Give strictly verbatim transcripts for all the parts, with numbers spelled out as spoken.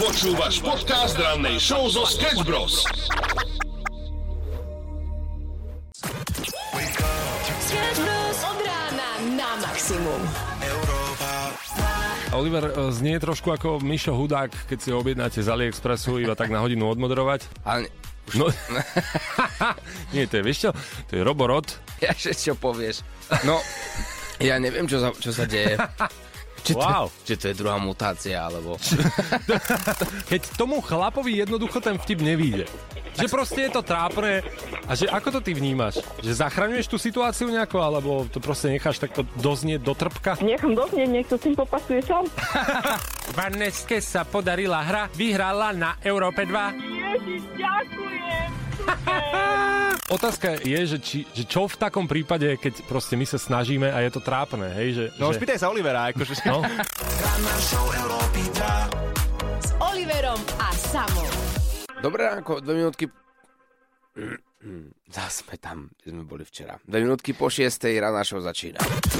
Počúvaš podcast rannej show zo Sketch Bros. Sketch Bros. Od rána na maximum. Oliver znie trošku ako Mišo Hudák, keď si ho objednáte z AliExpressu iba tak na hodinu odmoderovať. Ale... No, nie, to je, vieš čo? To je Roborod. Ja čo povieš. No, ja neviem, čo sa, čo sa deje. Či to, Wow. či to je druhá mutácia, alebo... Keď tomu chlapovi jednoducho ten vtip nevíde. Že proste je to trápne. A že ako to ty vnímaš? Že zachraňuješ tú situáciu nejako, alebo to proste necháš takto doznieť do trpka? Nechám doznieť, nech to s tým popasuje sám. Vaneske sa podarila hra, vyhrala na Európe dva. Ježiš, ďakujem. Otázka je, že, či, že čo v takom prípade, keď proste my sa snažíme a je to trápne, hej? Že, No, že... spýtaj sa Olivera, akože... No? S Oliverom a Samom. Dobre, ako dve minútky... Zas sme tam, kde sme boli včera. Dve minútky po šiestej rána show začína.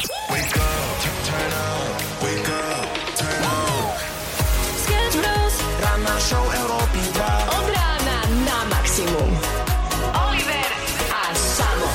Sketch Bros. Ranná show Európy dva. Od rána na maximum. Oliver a Samo.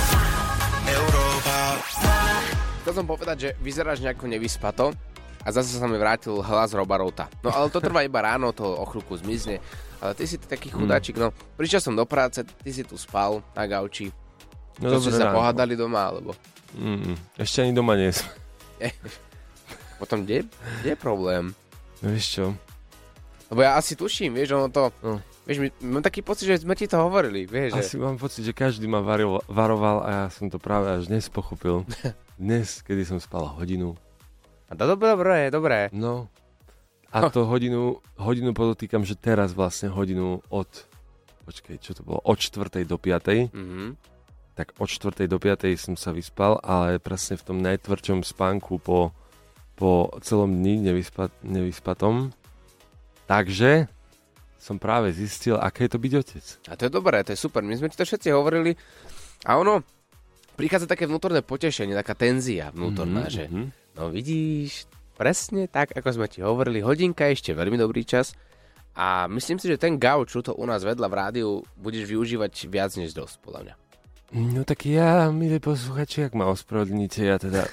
Chcel som povedať, že vyzeráš nejako nevyspato a zase sa mi vrátil hlas Robarota. No ale to trvá iba ráno, to o chvíľku zmizne. Ale ty si taký chudáčik, no. Prišiel som do práce, ty si tu spal na gauči. No, To dobre, ste sa ráno. pohádali doma, alebo... Mm, ešte ani doma nie som. Potom, kde, kde je problém? No vieš čo? Lebo ja asi tuším, vieš, ono to... No. Vieš, my, mám taký pocit, že sme ti to hovorili, vieš, že... Asi mám pocit, že každý ma varil, varoval a ja som to práve až dnes pochopil. Dnes, kedy som spal hodinu. A to dobre, dobre, dobre. No. A to hodinu, hodinu podotýkam, že teraz vlastne hodinu od... Počkej, čo to bolo? Od štvrtej do piatej. Mhm. Tak od štvrtej do piatej som sa vyspal, ale presne v tom najtvrdšom spánku po, po celom dni nevyspa, nevyspatom. Takže som práve zistil, aké je to byť otec. A to je dobré, to je super. My sme ti to všetci hovorili. A ono, prichádza také vnútorné potešenie, taká tenzia vnútorná, Mhm, že mhm. no vidíš, presne tak, ako sme ti hovorili, hodinka je ešte veľmi dobrý čas. A myslím si, že ten gauč, čo to u nás vedľa v rádiu, budeš využívať viac než dosť, podľa mňa. No tak ja, milí posluchači, ak ma ospravedlníte, ja teda...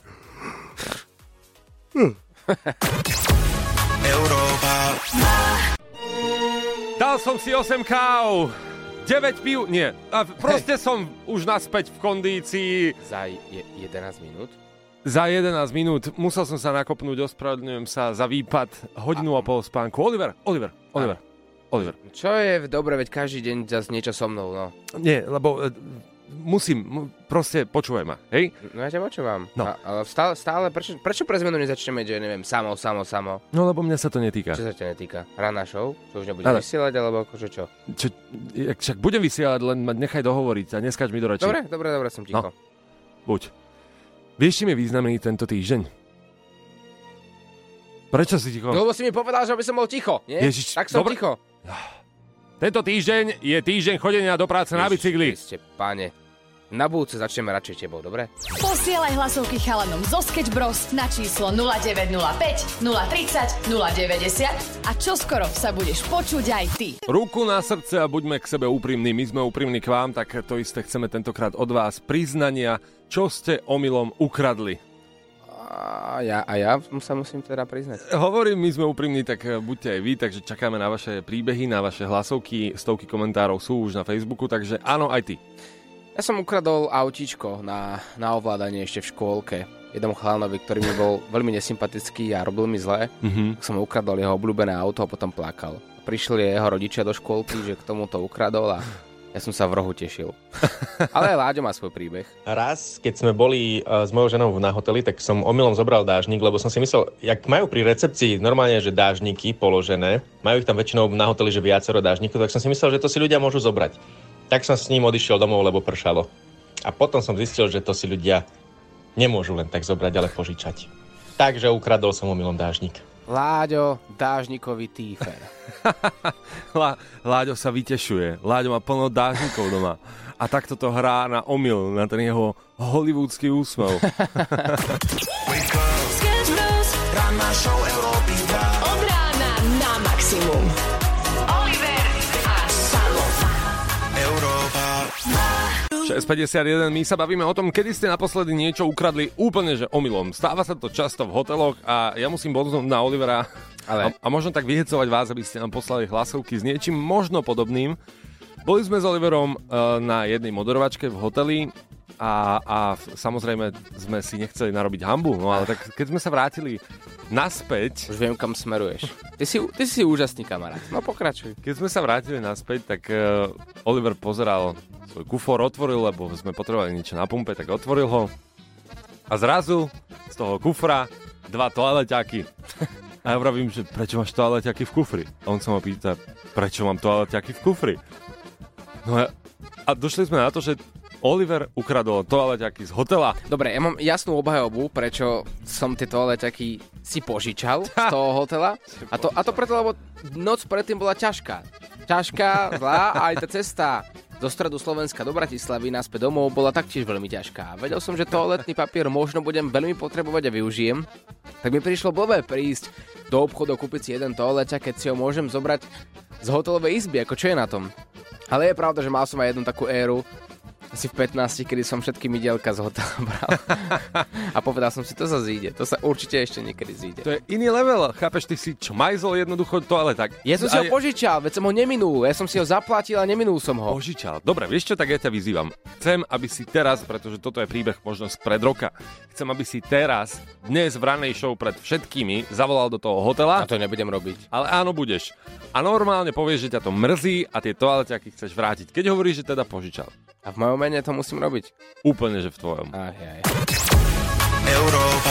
Dal som si osem káv, deväť pív, nie, a proste som už naspäť v kondícii. Za je, jedenásť minút? Za jedenásť minút musel som sa nakopnúť, ospravedlňujem sa za výpad, hodinu a, a pol spánku. Oliver, Oliver, Oliver, a. Oliver. Čo je dobre, veď každý deň zase niečo so mnou, no. Nie, lebo e, musím, m- proste počúvaj ma, hej? No ja ťa počúvam. No. A, ale stále, stále prečo, prečo pre zmenu nezačneme, že neviem, samo, samo, samo? No lebo mňa sa to netýka. Čo sa ťa netýka? Ranná show? Čo už nebudem Ale- vysielať, alebo akože čo? Čo, jak, však budem vysielať, len ma nechaj dohovoriť a neskáč mi do reči. Dobre, dobre, dobre, som ticho. No. Buď. Vieš, čím je významný tento týždeň? Prečo si ticho? No lebo si mi povedal, že aby som bol ticho, nie? Ježiš, tak som dobre. ticho. Tento týždeň je týždeň chodenia do práce na bicykli. Ste, páne. Na budúce začneme radšej tebou, dobre? Posielaj hlasovky chalanom zo Sketch Bros na číslo nula deväť nula päť, nula tridsať, nula deväťdesiat a čoskoro sa budeš počuť aj ty. Ruku na srdce a buďme k sebe úprimní. My sme úprimní k vám, tak to isté chceme tentokrát od vás. Priznania, čo ste omylom ukradli. A ja, a ja sa musím teda priznať. Hovorím, my sme úprimní, tak buďte aj vy, takže čakáme na vaše príbehy, na vaše hlasovky. Stovky komentárov sú už na Facebooku, takže áno, aj ty. Ja som ukradol autíčko na, na ovládanie ešte v škôlke. Jednom chalanovi, ktorý mi bol veľmi nesympatický a robil mi zlé. Mhm. Tak som mu ukradol jeho obľúbené auto a potom plakal. Prišli jeho rodičia do škôlky, že k tomu to ukradol a ja som sa v rohu tešil. Ale aj Láďo má svoj príbeh. Raz, keď sme boli uh, s mojou ženou na hoteli, tak som omylom zobral dážnik, lebo som si myslel, jak majú pri recepcii normálne, že dážniky položené, majú ich tam väčšinou na hoteli, že viacero dážnikov, tak som si myslel, že to si ľudia môžu zobrať. Tak som s ním odišiel domov, lebo pršalo. A potom som zistil, že to si ľudia nemôžu len tak zobrať, ale požičať. Takže ukradol som omylom dážnik. Láďo, dážnikový tífer. Lá, Láďo sa vytešuje. Láďo má plno dážnikov doma. A takto to hrá na omyl, na ten jeho hollywoodský úsmev. Sketch Bros. Ranná show Európy dva. Od rána na maximum. maximum. Oliver a Samo. Európa. šesť päťdesiatjeden, my sa bavíme o tom, kedy ste naposledy niečo ukradli úplne, že omylom. Stáva sa to často v hoteloch a ja musím bodnúť na Olivera Ale... a, a možno tak vyhecovať vás, aby ste nám poslali hlasovky s niečím možno podobným. Boli sme s Oliverom uh, na jednej moderovačke v hoteli a, a samozrejme sme si nechceli narobiť hanbu, no ale tak keď sme sa vrátili naspäť... Už viem, kam smeruješ. Ty si, ty si úžasný kamarát. No pokračuj. Keď sme sa vrátili naspäť, tak uh, Oliver pozeral svoj kufor, otvoril, lebo sme potrebovali niečo na pumpe, tak otvoril ho. A zrazu z toho kufra dva toaleťaky. A ja vravím, že prečo máš toaleťaky v kufri? A on sa ma pýta, prečo mám toaleťaky v kufri? No a, a došli sme na to, že Oliver ukradol toaleťaky z hotela. Dobre, ja mám jasnú obhajobu, prečo som tie toaleťaky si požičal z toho hotela. A to, a to preto, lebo noc predtým bola ťažká. Ťažká, zlá a aj tá cesta zo stredu Slovenska do Bratislavy naspäť domov bola taktiež veľmi ťažká. Vedel som, že toaletný papier možno budem veľmi potrebovať a využijem. Tak mi prišlo blbé prísť do obchodu kúpiť si jeden toaleťak, keď si ho môžem zobrať z hotelovej izby. Ako čo je na tom? Ale je pravda, že mal som aj jednu takú éru, asi v pätnástich, kedy som všetky mydielka z hotela bral. A povedal som si, to sa zíde. To sa určite ešte niekedy zíde. To je iný level. Chápeš, ty si čo, majzol jednoducho toaleťak. Ja som si ho požičal, veď som ho neminul. Ja som si ho zaplatil a neminul som ho. Požičal. Dobre, vieš čo, tak ja ťa vyzývam. Chcem, aby si teraz, pretože toto je príbeh možno spred roka, chcem, aby si teraz, dnes v ranej show pred všetkými, zavolal do toho hotela. A to nebudem robiť. Ale áno, budeš. A normálne povieš, že ťa to mrzí a tie toaleťaky chceš vrátiť. Keď hovoríš, že teda požičal. A v mojom mene to musím robiť? Úplne, že v tvojom. Aj, aj. Európa.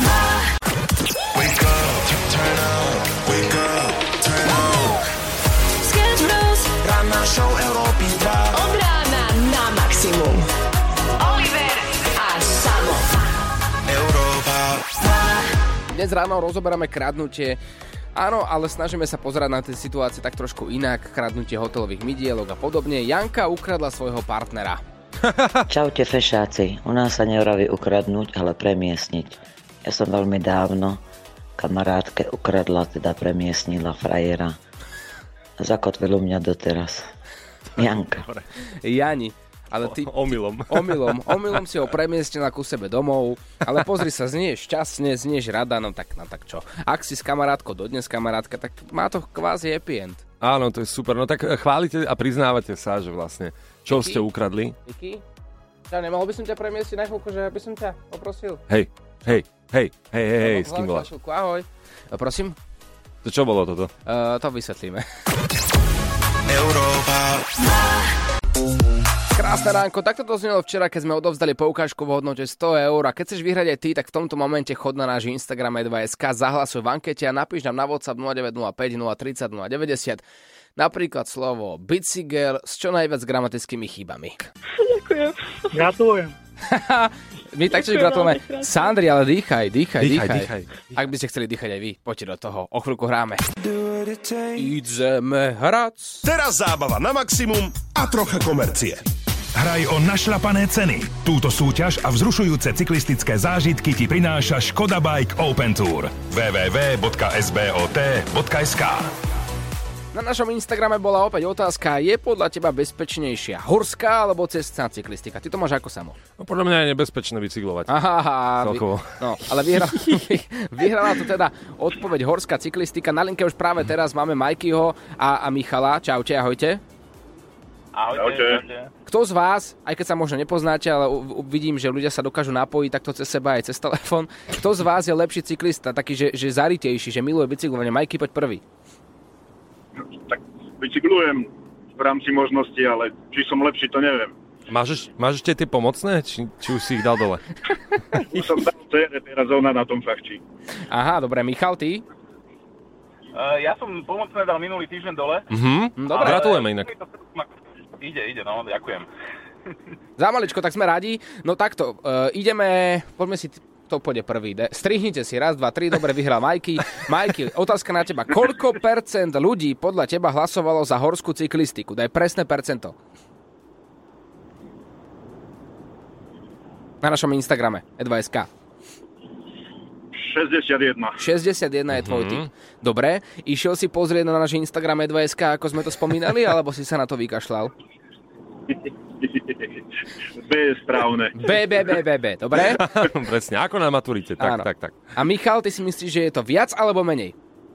Wake up, turn up, wake up, turn up. Sketch Bros. Ranná show Európy dva. Od rána na maximum. Oliver a Samo. Európa. Dnes ráno rozoberáme kradnutie. Áno, ale snažíme sa pozerať na tie situácie tak trošku inak, kradnutie hotelových mydielok a podobne. Janka ukradla svojho partnera. Čaute fešáci, u nás sa nevraví ukradnúť, ale premiesniť. Ja som veľmi dávno kamarátke ukradla, teda premiesnila frajera. Zakotvil u mňa doteraz. Janka. Jani. Ale ty, omylom. Omylom. Omylom si ho premiestnila ku sebe domov. Ale pozri sa, znieš šťastne, znieš rada, no tak, no tak čo. Ak si s kamarátkou dodnes kamarátka, tak má to kvázi happy end. Áno, to je super. No tak chválite a priznávate sa, že vlastne, čo Díky. ste ukradli. Díky. Ja, nemohol by som ťa premiestiť na chvíľku, že by som ťa poprosil? Hej, hej, hej, hej, hej, hej, s kým voláš? Ahoj. Prosím? To čo bolo toto? Uh, to vysvetlíme. Európa. Krásne ránko, takto to znelo včera, keď sme odovzdali poukážku v hodnote sto eur a keď chceš vyhrať aj ty, tak v tomto momente chod na náš Instagram e dva bodka es ká, zahlasuj v ankete a napíš nám na WhatsApp nula deväť nula päť nula tri nula nula deväťdesiat napríklad slovo bicykel s čo najviac gramatickými chybami. Ďakujem. Gratulujem. My taktiež gratulujeme Sandri, ale dýchaj, dýchaj, Dýchaj, dýchaj. dýchaj. Ak by ste chceli dýchať aj vy, poďte do toho, o chvíľku hráme. Ideme hrať. Teraz zábava na maximum a trocha komercie. Hraj o našlapané ceny. Túto súťaž a vzrušujúce cyklistické zážitky ti prináša Škoda Bike Open Tour. w w w bodka s b o t bodka es ká. Na našom Instagrame bola opäť otázka, je podľa teba bezpečnejšia horská alebo cestná cyklistika? Ty to máš ako Samo? No podľa mňa je nebezpečné bicyklovať. Aha, vy, no, ale vyhrala, vyhrala to teda odpoveď horská cyklistika. Na linke už práve teraz máme Majkyho a, a Michala. Čaute, ahojte. Ahojte. Kto z vás, aj keď sa možno nepoznáte, ale u, u, vidím, že ľudia sa dokážu napojiť takto cez seba aj cez telefón, kto z vás je lepší cyklista, taký, že, že zaritejší, že miluje bicyklovanie? Majky, poď prvý. Tak bicyklujem v rámci možnosti, ale či som lepší, to neviem. Máš, máš ešte tie pomocné? Či, či už si ich dal dole? Už som dal cére, teraz ona na tom fachčí. Aha, dobre. Michal, ty? Uh, ja som pomocné dal minulý týždeň dole. Mhm, dobre. Gratulujeme inak. Ide, ide, no, ďakujem. Za maličko, tak sme radi. No takto, uh, ideme, poďme si, to pôjde prvý. De. Strihnite si, raz, dva, tri, dobre, vyhral Majky. Majky, otázka na teba. Koľko percent ľudí podľa teba hlasovalo za horskú cyklistiku? Daj presné percento. Na našom Instagrame e dva bodka es ká. šesťdesiatjeden. šesťdesiatjeden je tvoj tip. Dobre, išiel si pozrieť na náš Instagram e dva bodka es ká, ako sme to spomínali, alebo si sa na to vykašľal? B je správne. B, B, B, B, B, dobre? Presne, ako na maturite, tak, Áno. tak, tak. A Michal, ty si myslíš, že je to viac alebo menej?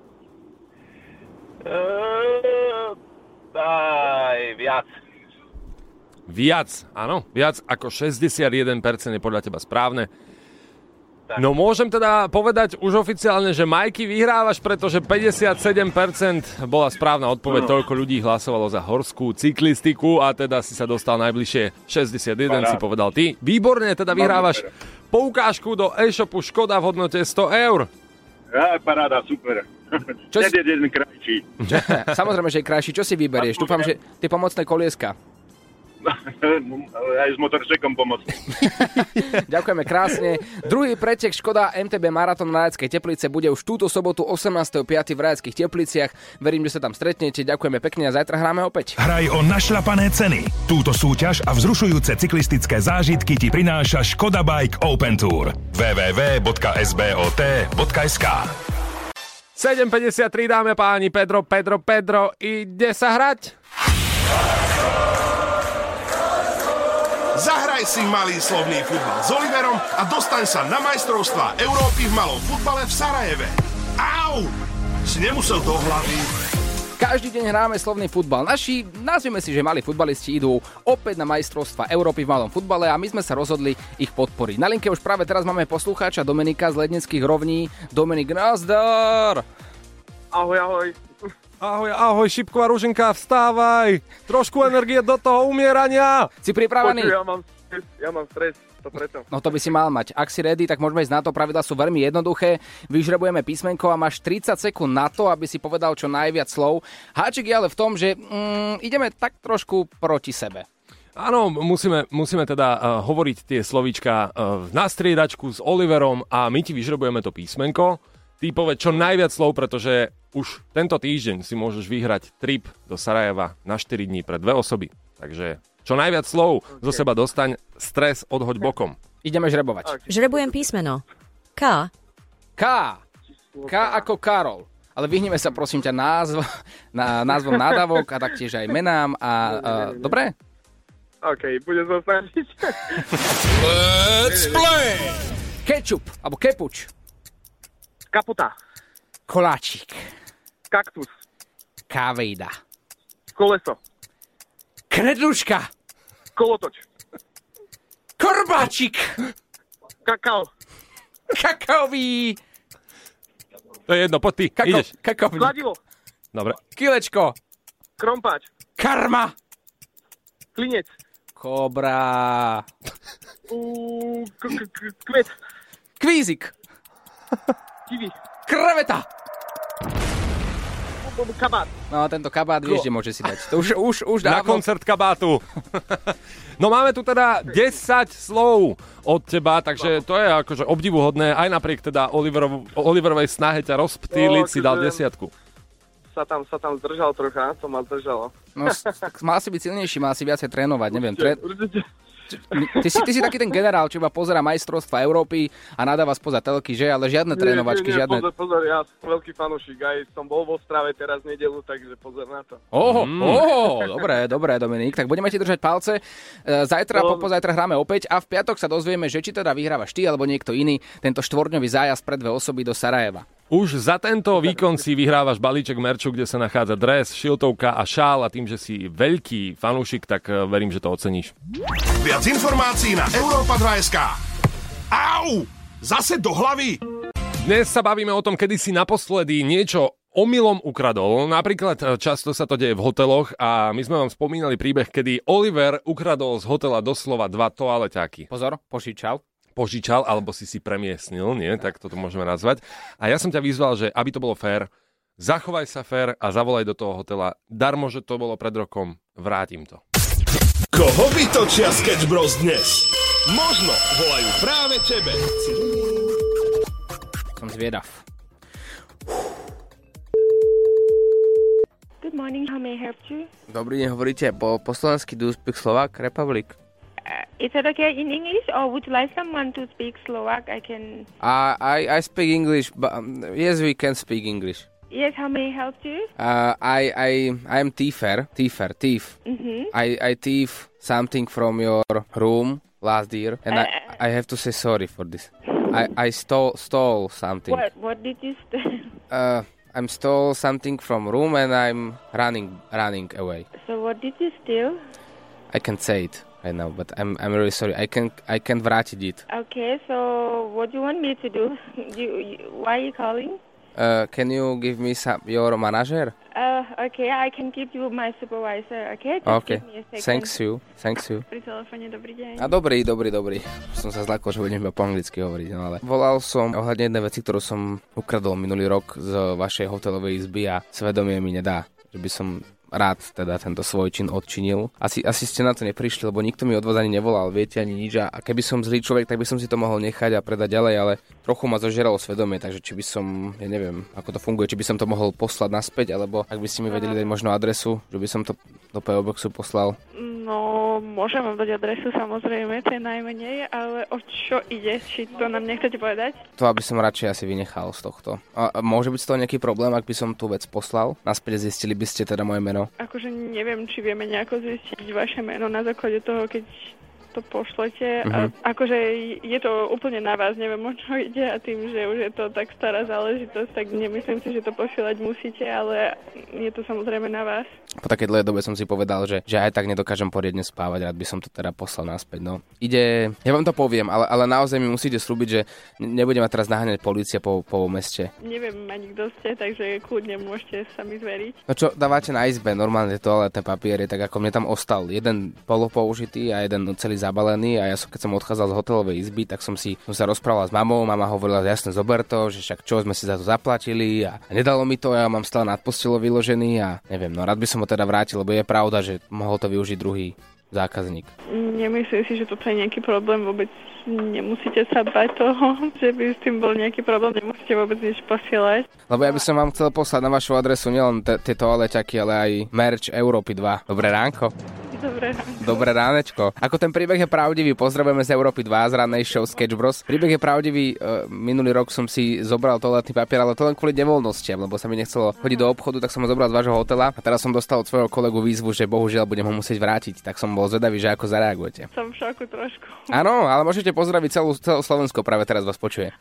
Uh, aj viac. Viac, áno, viac ako šesťdesiatjeden percent je podľa teba správne. Tak. No môžem teda povedať už oficiálne, že Majky vyhrávaš, pretože päťdesiatsedem percent bola správna odpoveď, toľko ľudí hlasovalo za horskú cyklistiku a teda si sa dostal najbližšie. šesťdesiatjeden si povedal ty. Výborne, teda vyhrávaš poukážku do e-shopu Škoda v hodnote sto eur. Ja, paráda, super. Čo si... jeden krajší. Samozrejme, že je krajší. Čo si vyberieš? Dúfam, že tie pomocné kolieska. Aj s motorčekom pomôcť. Ďakujeme krásne. Druhý pretek Škoda em té bé Marathon na Rajeckej Teplice bude už túto sobotu osemnásteho piateho v Rajeckých Tepliciach. Verím, že sa tam stretnete. Ďakujeme pekne a zajtra hráme opäť. Hraj o našľapané ceny. Túto súťaž a vzrušujúce cyklistické zážitky ti prináša Škoda Bike Open Tour. w w w bodka s b o t bodka es ká sedem päťdesiattri, dáme páni, Pedro, Pedro, Pedro, ide sa hrať? Zahraj si malý slovný futbal s Oliverom a dostaň sa na majstrovstvá Európy v malom futbale v Sarajeve. Au! Si nemusel do hlavy. Každý deň hráme slovný futbal. Naši, nazvime si, že malí futbalisti idú opäť na majstrovstvá Európy v malom futbale a my sme sa rozhodli ich podporiť. Na linke už práve teraz máme poslucháča Dominika z Lednických Rovní. Dominik, nazdar! Ahoj, ahoj. Ahoj, ahoj, šipková ruženka, vstávaj! Trošku energie do toho umierania! Si pripravený? Počuj, ja mám stres, ja mám stres, to preto. No to by si mal mať. Ak si ready, tak môžeme ísť na to. Pravidlá sú veľmi jednoduché. Vyžrebujeme písmenko a máš tridsať sekúnd na to, aby si povedal čo najviac slov. Háčik je ale v tom, že mm, ideme tak trošku proti sebe. Áno, musíme, musíme teda uh, hovoriť tie slovíčka uh, na striedačku s Oliverom a my ti vyžrebujeme to písmenko. Ty povedz čo najviac slov, pretože už tento týždeň si môžeš vyhrať trip do Sarajeva na štyri dní pre dve osoby. Takže čo najviac slov okay. zo seba dostaň, stres odhoď bokom. Ideme žrebovať. Okay. Žrebujem písmeno. K. K. K ako Karol. Ale vyhneme sa prosím ťa názv, na, názvom nádavok a taktiež aj menám. A, a, dobre? OK, budem sa snažiť. Let's play! Kečup, alebo kepuč. Kaputa. Koláčik. Kaktus. Kávejda. Koleso. Kredluška. Kolotoč. Korbáčik. Kakao. Kakaový. To je jedno, poď ty, Kako, ideš. Kakaový. Kladivo. Dobre. Kilečko. Krompáč. Karma. Klinec. Kobra. Uuu, k- k- k- kvet. Kvízik. Kiwi. Kreveta. Kabát. No, tento kabát, vieš, kde môže si dať. To už, už, už Na dávno. koncert kabátu. No máme tu teda desať slov od teba, takže to je akože obdivuhodné. Aj napriek teda Oliverov, Oliverovej snahe ťa rozptýliť, No, si dal akože- desiatku. Sa tam, sa tam zdržal trocha, to ma zdržalo. No, s- tak mal si byť silnejší, mal si viacej trénovať, neviem. Tré... Určite. Ty si, ty si taký ten generál, čo iba pozerá majstrovstva Európy a nadáva spoza telky, že? Ale žiadne trénovačky, nie, nie, žiadne... Pozor, pozor, ja som veľký fanúšik, aj som bol vo Ostrave teraz nedelu, takže pozor na to. Oho, Mm. oho, dobré, dobré, Dominik. Tak budeme ti držať palce. E, Zajtra, No. po, pozajtra hráme opäť a v piatok sa dozvieme, že či teda vyhrávaš ty alebo niekto iný tento štvorňový zájazd pre dve osoby do Sarajeva. Už za tento výkon si vyhrávaš balíček merču, kde sa nachádza dres, šiltovka a šál a tým, že si veľký fanúšik, tak eh, verím, že to oceníš. Viac informácií na Európa dva bodka es ká. Au! Zase do hlavy! Dnes sa bavíme o tom, kedy si naposledy niečo omylom ukradol. Napríklad eh, často sa to deje v hoteloch a my sme vám spomínali príbeh, kedy Oliver ukradol z hotela doslova dva toaleťáky. Pozor, požičal. Požičal, alebo si si premiesnil, nie? Tak toto môžeme nazvať. A ja som ťa vyzval, že aby to bolo fér, zachovaj sa fér a zavolaj do toho hotela. Darmo, že to bolo pred rokom, vrátim to. Koho vytočia Sketch Bros dnes? Možno volajú práve tebe. Som zvedav. Good morning, how may I help you? Dobrý deň, hovoríte po, po slovensky Do you speak Slovak Republic? Uh, Is that okay in English, or would you like someone to speak Slovak? I can... Uh, I, I speak English, but um, yes, we can speak English. Yes, how may I help you? Uh, I, I, I am thiefer, thiefer, thief. Mm-hmm. I, I thief something from your room last year, and Uh, I, I have to say sorry for this. I, I stole, stole something. What, what did you steal? Uh, I'm stole something from room and I'm running, running away. So what did you steal? I can't say it right now, but I'm, I'm really sorry. I can, I can't vrátiť it. Okay, so what do you want me to do? you, you, why are you calling? Uh, can you give me some, your manager? Uh, okay, I can give you my supervisor, okay? Just Okay, give me a second. thanks you, thanks you. Pri telefóne, dobrý deň. A dobrý, dobrý, dobrý. Som sa zlakol, že budem iba po anglicky hovoriť, no ale volal som ohľadne jednej veci, ktorú som ukradol minulý rok z vašej hotelovej izby a svedomie mi nedá, že by som rád teda tento svoj čin odčinil. Asi, asi ste na to neprišli, lebo nikto mi od vás ani nevolal, viete, ani nič. A keby som zlý človek, tak by som si to mohol nechať a predať ďalej, ale trochu ma zožeralo svedomie, takže či by som, ja neviem, ako to funguje, či by som to mohol poslať naspäť, alebo ak by ste mi vedeli dať možno adresu, že by som to do pé ó Boxu poslal. No, môžem vám dať adresu, samozrejme, to je najmenej, ale o čo ide? Či to nám nechcete povedať? To aby som radšej asi vynechal z tohto. A môže byť z toho nejaký problém, ak by som tú vec poslal? Naspäť zistili by ste teda moje meno? Akože neviem, či vieme nejako zistiť vaše meno na základe toho, keď to pošlete. Mhm. A akože je to úplne na vás, neviem, o čo ide a tým, že už je to tak stará záležitosť, tak nemyslím si, že to posielať musíte, ale je to samozrejme na vás. Po takej dlhej dobe som si povedal, že, že aj tak nedokážem poriadne spávať, rád by som to teda poslal naspäť. No. Ide, ja vám to poviem, ale, ale naozaj mi musíte slúbiť, že nebudem ma teraz naháňať polícia po, po meste. Neviem ani kto ste, takže kľudne môžete sa mi zveriť. No čo dávate na izbe, normálne toaletné papiere, tak ako mne tam ostal jeden polopoužitý a jeden celý zabalený a ja som, keď som odchádzal z hotelovej izby, tak som si som sa rozprával s mamou, mama hovorila, jasne zober to, že však čo, sme si za to zaplatili a nedalo mi to, ja mám stále nad postelou vyložený a neviem, no rád by som ho teda vrátil, lebo je pravda, že mohol to využiť druhý zákazník. Nemyslím si, že toto je nejaký problém, vôbec nemusíte sa bať toho, že by s tým bol nejaký problém, nemusíte vôbec nič posielať. Lebo ja by som vám chcel poslať na vašu adresu nielen t- tie toaleťaky, ale aj merch Európy dva. Dobré ránko. Dobré ránko. Dobré ránečko. Ako ten príbeh je pravdivý, pozdravujeme z Európy dva, z rannej show Sketch Bros. Príbeh je pravdivý, uh, minulý rok som si zobral toaletný papier, ale to len kvôli nevoľnostiam, lebo sa mi nechcelo chodiť do obchodu, tak som ho zobral z vášho hotela a teraz som dostal od svojho kolegu výzvu, že bohužiaľ budem ho musieť vrátiť, tak som bol zvedavý, že ako zareagujete. Som v šoku trošku. Áno, ale môžete pozdraviť celú, celú Slovensko, práve teraz vás počuje.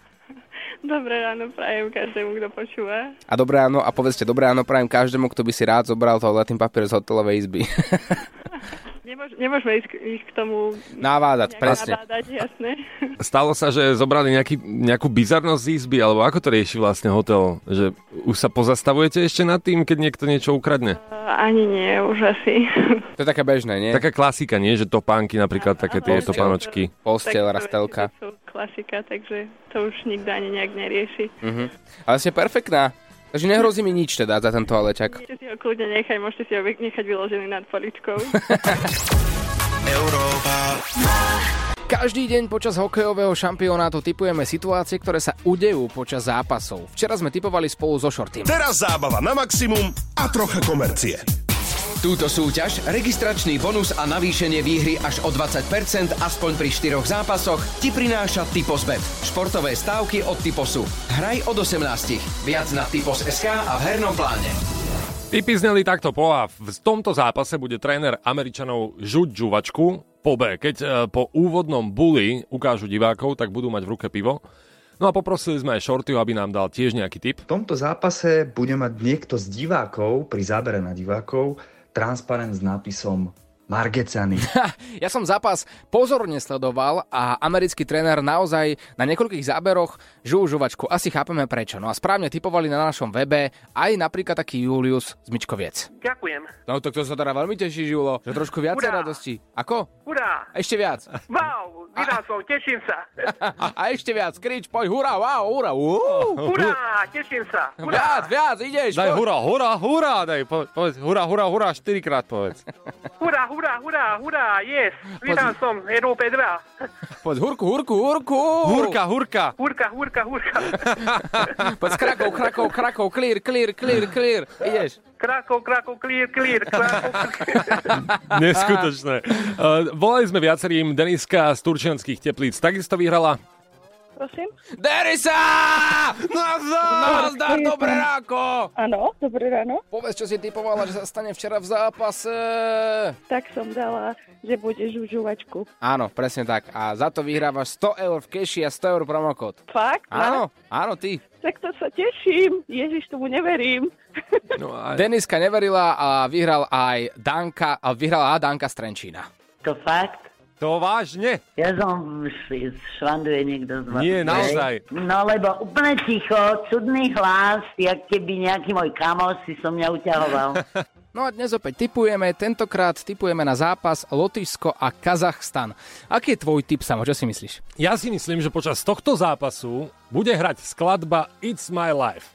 Dobré ráno prajem každému, kto počúva. A dobré ráno, a povedzte dobré ráno prajem každému, kto by si rád zobral toaletný papier z hotelovej izby. Nemôž, nemôžeme ísť, ísť k tomu navádať, presne. Navádať, jasné. Stalo sa, že zobrali nejaký, nejakú bizarnosť z izby, alebo ako to rieši vlastne hotel? Že už sa pozastavujete ešte nad tým, keď niekto niečo ukradne? Uh, ani nie, už asi. To je také bežné, nie? Taká klasika, nie? Že topánky napríklad, také tie topánočky. Posteľ, rastelka. To sú klasika, takže to už nikto ani nejak nerieši. Uh-huh. Ale ste perfektná. Takže nehrozí mi nič teda za ten toaleťak. Môžete si ho kľudne nechať, môžete si ho nechať vyložený nad poličkou. Európa. Každý deň počas hokejového šampionátu tipujeme situácie, ktoré sa udejú počas zápasov. Včera sme tipovali spolu so Shortym. Teraz zábava na maximum a trocha komercie. Túto súťaž, registračný bonus a navýšenie výhry až o dvadsať percent aspoň pri štyroch zápasoch ti prináša Typos.bet. Športové stávky od Typosu. Hraj od osemnástich. Viac na Typos bodka es ká a v hernom pláne. Tipy zneli takto po A. V tomto zápase bude tréner Američanov žuť žuvačku. Po B. Keď e, po úvodnom bully ukážu divákov, tak budú mať v ruke pivo. No a poprosili sme aj Shortyho, aby nám dal tiež nejaký tip. V tomto zápase bude mať niekto z divákov, pri zábere na divákov, transparent s nápisom Margecany. Ja som zápas pozorne sledoval a americký tréner naozaj na niekoľkých záberoch žujú žuvačku. Asi chápeme prečo. No a správne tipovali na našom webe aj napríklad taký Julius z Mičkoviec. Ďakujem. No tak to sa teda veľmi teší, Žulo. Že trošku viacej radosti. Ako? Hurá! Ešte viac. Wow, vyrazol, teším sa. A ešte viac, krič, poď, hurá, wow, hurá. Uh, hurá, teším sa. Viac, Hurá. viac, ideš. Daj hurá, hurá, hurá, daj, povedz, hurá, hurá, hurá, štyrikrát povedz. Hurá, hurá, hurá, hurá, yes. Vítam som, Európe dva. Poď, hurku, hurku, hurku. Hurka, hurka. Hurka, hurka, hurka. Poď, Krakov, Krakov, Krakov, clear, clear, clear, clear. Ideš. Krakov, Krakov, clear, clear, Krakov, clear. Neskutočné. Uh, volali sme viacerým. Deniska z Turčianskych Teplíc takisto vyhrala. Prosím? Derisa! Nazdar, dobré ráno! Áno, dobré ráno. Povedz, čo si typovala, že sa stane včera v zápase. Tak som dala, že bude žužuvačku. Áno, presne tak. A za to vyhrávaš sto eur v keši a sto eur promokód. Fakt? Áno, áno, ty. Tak to sa teším. Ježiš, tomu neverím. No a... Deniska neverila a vyhral aj Danka, a vyhrala aj Danka z Trenčína. To fakt? To vážne? Ja som š- švanduje niekto z vás. Nie, naozaj. No lebo úplne ticho, čudný hlas, jak keby nejaký môj kamoš si so mňa uťahoval. No a dnes opäť tipujeme, tentokrát tipujeme na zápas Lotyšsko a Kazachstan. Aký je tvoj tip, Samo, čo si myslíš? Ja si myslím, že počas tohto zápasu bude hrať skladba It's My Life.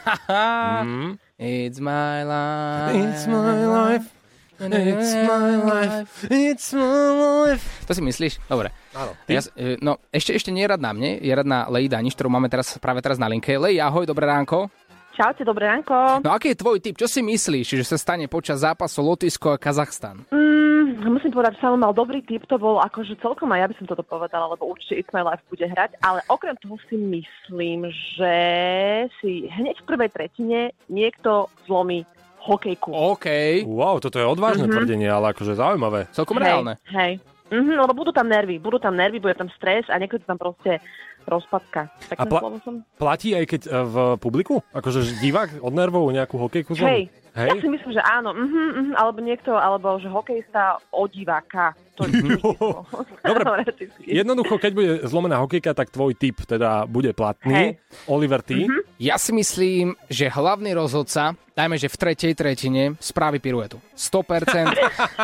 mm. It's my life. It's my life. It's my life, it's my life. To si myslíš? Dobre. Áno. Ja, no, ešte, ešte nie je rad na mne, je rad na Lej Daniš, ktorú máme teraz, práve teraz na linke. Lej, ahoj, dobré ránko. Čaute, dobré ránko. No aký je tvoj tip? Čo si myslíš, že sa stane počas zápasu Lotyšsko a Kazachstan? Mm, musím povedať, že Samo mal dobrý tip, to bol akože celkom aj ja by som toto povedala, lebo určite It's My Life bude hrať, ale okrem toho si myslím, že si hneď v prvej tretine niekto zlomí hokejku. OK. Wow, toto je odvážne Mhm. tvrdenie, ale akože zaujímavé. Celkom Hej, reálne. Hej. Mhm, lebo budú tam nervy, budú tam nervy, bude tam stres a niekto tam proste rozpadka. A Takým pla- slovom som... platí aj keď e, v publiku? Akože že divák od nervov nejakú hokejku Hej, zlomí? Hej? ja si myslím, že áno. Mhm, mhm, alebo niekto, alebo že hokejista od diváka. To je Dobre, jednoducho, keď bude zlomená hokejka, tak tvoj tip teda bude platný. Hej. Oliver, ty? Mm-hmm. Ja si myslím, že hlavný rozhodca, dajme, že v tretej tretine spraví piruetu. sto percent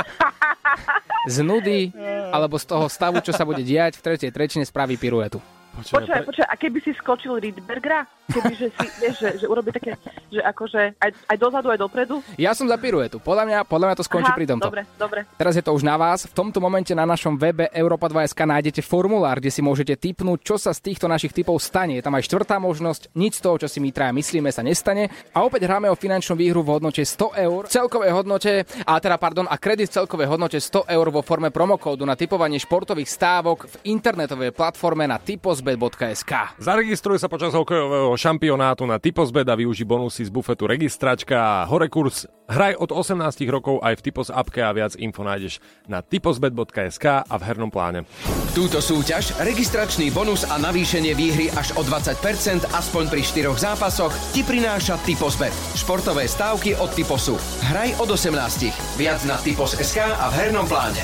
z nudy, alebo z toho stavu, čo sa bude diať, v tretej tretine spraví piruetu. Počkaj, počkaj, a keby si skočil Rydbergera? Keby, že si, vieš, že, že urobí také, že akože aj, aj dozadu, aj dopredu? Ja som za piruetu. Podľa mňa, podľa mňa to skončí Aha, pri tomto. dobre, dobre. Teraz je to už na vás. V tomto momente na našom webe Europa dva bodka es ká nájdete formulár, kde si môžete tipnúť, čo sa z týchto našich tipov stane. Je tam aj štvrtá možnosť. Nič z toho, čo si my traja myslíme, sa nestane. A opäť hráme o finančnú výhru v hodnote sto eur. V celkovej hodnote, a teda pardon, a kredit v celkovej hodnote sto eur vo forme promokódu na tipovanie športových stávok v internetovej platforme na typozbet bodka es ká. Zaregistruj sa počas hokejového šampionátu na Typozbet a využij bonusy z bufetu Registračka. Hore kurz. Hraj od osemnásť rokov aj v Typos appke a viac info nájdeš na typozbet bodka es ká a v hernom pláne. Túto súťaž, registračný bonus a navýšenie výhry až o dvadsať percent aspoň pri štyroch zápasoch ti prináša Typozbet. Športové stávky od Typosu. Hraj od osemnásť. Viac na typos bodka es ká a v hernom pláne.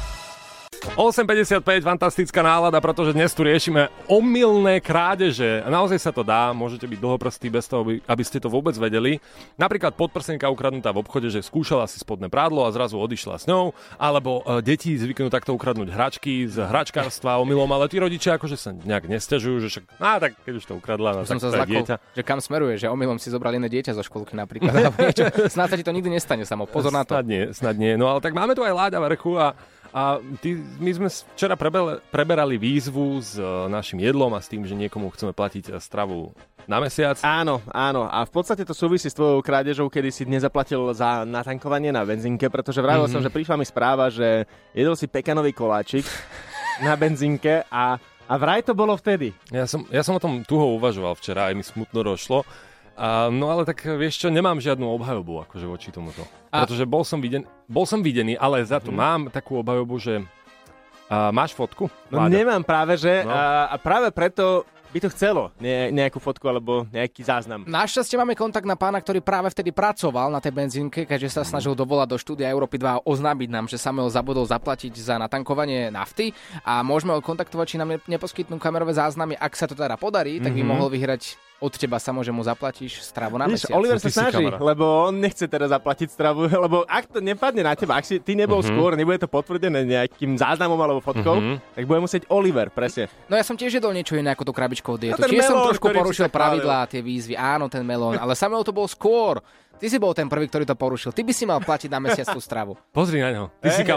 osem päťdesiatpäť, fantastická nálada, pretože dnes tu riešime omylné krádeže. A naozaj sa to dá, môžete byť dlhoprstí bez toho, aby ste to vôbec vedeli. Napríklad podprsenka ukradnutá v obchode, že skúšala si spodné prádlo a zrazu odišla s ňou, alebo e, deti zvyknú takto ukradnúť hračky z hračkárstva omylom, ale tí rodičia akože sa nejak nesťažujú, že však, á, tak keď už to ukradla, no, Som tak sa to je zlakol, dieťa. že kam smeruje, že omylom si zobral iné dieťa zo školky napríklad. Alebo niečo. Snáď sa ti to nikdy nestane, Samo. Pozor na to. Snad nie, snad nie. No ale tak máme tu aj Láďa Vrchu a A ty, my sme včera preberali, preberali výzvu s uh, našim jedlom a s tým, že niekomu chceme platiť uh, stravu na mesiac. Áno, áno. A v podstate to súvisí s tvojou krádežou, kedy si nezaplatil za natankovanie na benzínke, pretože vravil mm-hmm. som, že prišla mi správa, že jedol si pekanový koláčik na benzínke a, a vraj to bolo vtedy. Ja som, ja som o tom tuho uvažoval včera, aj mi smutno došlo. A, no ale tak vieš čo, nemám žiadnu obhajobu akože voči tomuto. A... Pretože bol som, viden, bol som videný, ale za to hmm. mám takú obhajobu, že a, máš fotku? No Láďa? nemám práve, že no. a, a práve preto by to chcelo ne, nejakú fotku alebo nejaký záznam. Našťastie máme kontakt na pána, ktorý práve vtedy pracoval na tej benzínke, keďže sa snažil dovolať do štúdia Európy dva a oznámiť nám, že Samuel zabudol zaplatiť za natankovanie nafty a môžeme ho kontaktovať, či nám neposkytnú kamerové záznamy. Ak sa to teda podarí, tak by mm-hmm. mohol vyhrať od teba, Samo, že mu zaplatíš stravu na Víš, mesiac. Oliver sa snaží, lebo on nechce teda zaplatiť stravu, lebo ak to nepadne na teba, ak si ty nebol mm-hmm. skôr, nebude to potvrdené nejakým záznamom alebo fotkou, mm-hmm. tak bude musieť Oliver, presne. No ja som tiež jedol niečo iné ako tú krabičkovú dietu. melón, Tiež som trošku ktorý porušil si tak pravidlá, tie výzvy. Áno, ten melón, ale Samuel to bol skôr. Ty si bol ten prvý, ktorý to porušil. Ty by si mal platiť na mesiac tú stravu. Pozri na ňo, ty hey. si kamarát.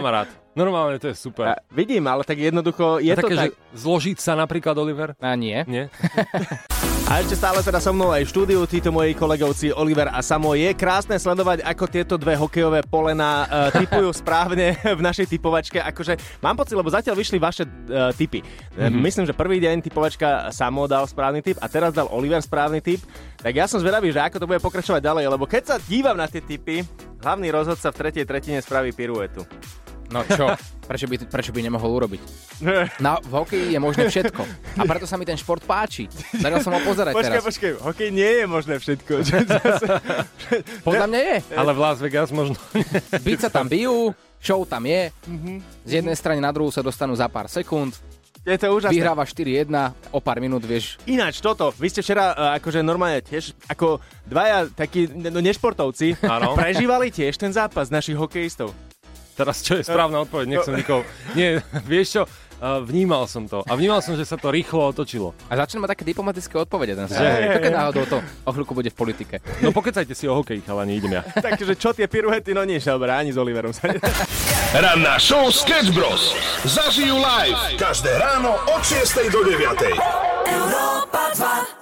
Normálne to je super. A vidím, ale tak jednoducho je a to také, tak... že zložiť sa napríklad, Oliver? A nie. Nie? A ešte stále teda so mnou aj v štúdiu títo moji kolegovci Oliver a Samo. Je krásne sledovať, ako tieto dve hokejové polená uh, tipujú správne v našej typovačke. Akože mám pocit, lebo zatiaľ vyšli vaše uh, tipy. Mm-hmm. Myslím, že prvý deň typovačka Samo dal správny tip a teraz dal Oliver správny tip. Tak ja som zvedavý, že ako to bude pokračovať ďalej, lebo keď sa dívam na tie tipy, hlavný rozhodca v tretej tretine spraví piruetu. No čo? Prečo by, prečo by nemohol urobiť? Na, v hokeji je možné všetko. A preto sa mi ten šport páči. Začal som ho pozerať počkej, teraz. Počkej, počkej, hokej nie je možné všetko. Podľa mňa je. Ale v Las Vegas možno. Byť sa tam bijú, show tam je. Z jednej strany na druhú sa dostanú za pár sekúnd. Je to úžasné. Vyhráva štyri jedna, o pár minút vieš. Ináč toto, vy ste včera uh, akože normálne tiež ako dvaja takí no, nešportovci Áno. prežívali tiež ten zápas našich hokejistov. Teraz čo je správna odpoveď? Nechcem nikoho... Nie, vieš čo? Uh, vnímal som to. A vnímal som, že sa to rýchlo otočilo. A začneme také diplomatické odpovede. Ten Že hej. To keď náhodou to o chvíľku bude v politike. No pokecajte si o hokeji, chalani, idem ja. Takže čo tie piruety, no nie, dobre, ani s Oliverom sa nedá. Ranná show Sketch Bros. Zažijú live každé ráno od šiestej do deviatej. Európa dva.